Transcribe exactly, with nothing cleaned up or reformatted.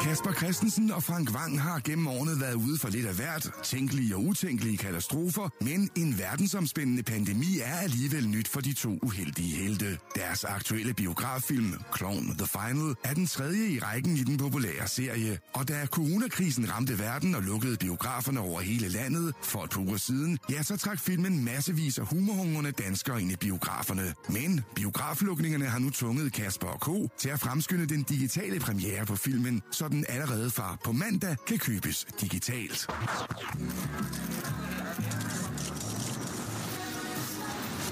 Casper Christensen og Frank Hvam har gennem årene været ude for lidt af hvert, tænkelige og utænkelige katastrofer, men en verdensomspændende pandemi er alligevel nyt for de to uheldige helte. Deres aktuelle biograffilm, Klovn The Final, er den tredje i rækken i den populære serie, og da coronakrisen ramte verden og lukkede biograferne over hele landet for et par uger siden, ja, så trak filmen massevis af humorhungrende danskere ind i biograferne. Men biograflukningerne har nu tvunget Casper og Co. til at fremskynde den digitale premiere på filmen, så den allerede fra på mandag kan købes digitalt.